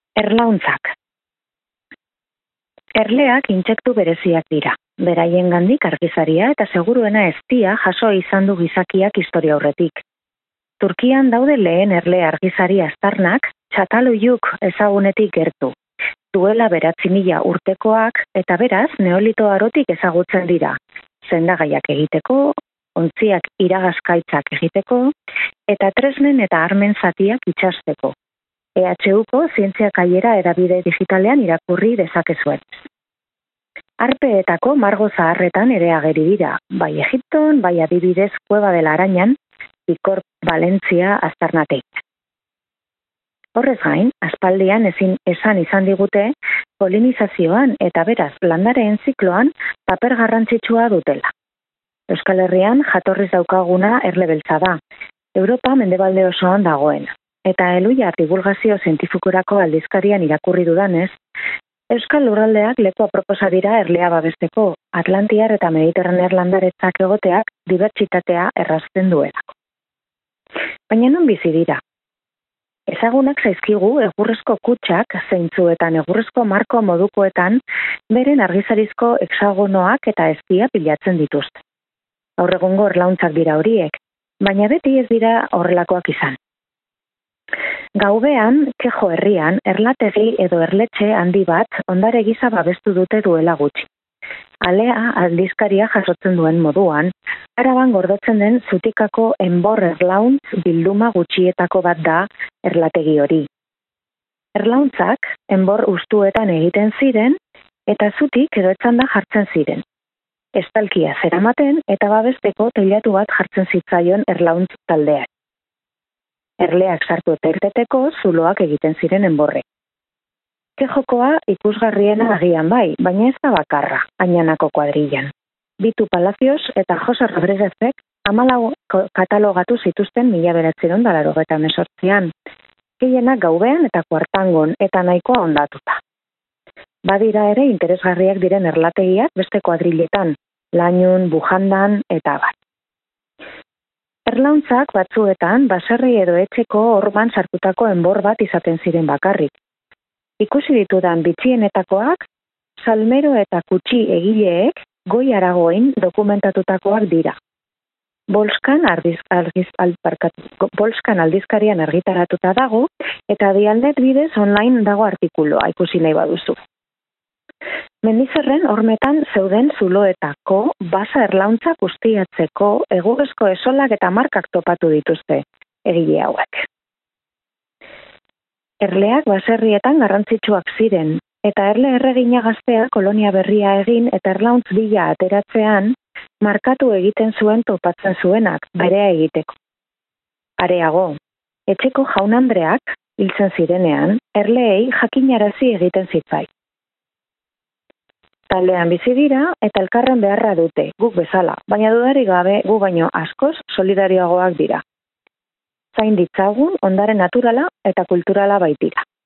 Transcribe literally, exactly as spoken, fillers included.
Erlauntzak. Erleak intsektu bereziak dira. Beraiengandik argizaria eta seguruena eztia jaso izan du gizakiak historia aurretik. Turkian daude lehen erle argizari aztarnak, txataluiuk ezagunetik gertu. Duela beratzi mila urtekoak eta beraz neolito arotik ezagutzen dira. Sendagaiak egiteko, ontziak iragazkaitzak egiteko, eta tresnen eta armen zatiak itxasteko. E H Uko zientzia kaiera edabide digitalean irakurri dezakezuen. Arpeetako margo zaharretan ere ageri dira, bai Egipton, bai adibidez Kueba de la Arañan, Pikor Valentzia aztarnateik. Horrez gain, aspaldian ezin esan izan digute, polinizazioan eta beraz landareen zikloan paper garrantzitsua dutela. Euskal Herrian jatorriz daukaguna erle beltza da, Europa mendebalde osoan dagoena. Eta Eluiar divulgazio zientifikurako aldizkarian irakurri dudanez, Euskal Lurraldeak leku aproposa dira erlea babesteko, Atlantiar eta Mediterranear landaretzak egoteak dibertsitatea errazten duelako. Baina non bizi dira? Ezagunak zaizkigu egurrezko kutxak zeintzuetan egurrezko marko modukoetan beren argizarizko hexagonoak eta eztia pilatzen dituzte. Gaur egungo erlauntzak dira horiek, baina beti ez dira horrelakoak izan. Gaubean, Kejo herrian, erlategi edo erletxe handi bat ondare gisa babestu dute duela gutxi. Alea aldizkaria jasotzen duen moduan, Araban gordetzen den Zutikako enbor erlauntz bilduma gutxietako bat da erlategi hori. Erlauntzak enbor ustuetan egiten ziren eta zutik edo etzanda jartzen ziren. Estalkia zeramaten eta babesteko teilatu bat jartzen zitzaion erlauntz taldeak. Erleak sartu eta irteteko zuloak egiten ziren enborrek. Kejokoa ikusgarriena agian bai, baina ez da bakarra, Añanako kuadrillan. Bitu Palacios eta Jose Rodríguezek hamalau katalogatu zituzten mila bederatziehun eta laurogeita hemezortzian, gehienak Gaubean eta Kuartangon eta nahikoa hondatuta. Badira ere interesgarriak diren erlategiak beste kuadriletan, Lañun, Bujandan eta bat. Erlauntzak batzuetan baserri edo etxeko orban sartutako enbor bat izaten ziren bakarrik. Ikusi ditudan bitxienetakoak, salmero eta kutxi egileek Goi Aragoin dokumentatutakoak dira. Bolskan, ardiz, ardiz, alparkat, Bolskan aldizkarian argitaratuta dago eta Dialnet bidez online dago artikuloa ikusi nahi baduzu. Mendizerren hormetan zeuden zuloetako basa erlauntzak ustiatzeko egurrezko esolak eta markak topatu dituzte egile hauek. Erleak baserrietan garrantzitsuak ziren, eta erle erregina gaztea kolonia berria egin eta erlauntz bila ateratzean markatu egiten zuen topatzen zuenak, berea egiteko. Areago, etxeko jaun-andreak hiltzen zirenean, erleei jakinarazi egiten zitzai. Taldean bizi dira eta elkarren beharra dute, guk bezala, baina dudarik gabe gu baino askoz solidarioagoak dira. Zain ditzagun ondare naturala eta kulturala baitira.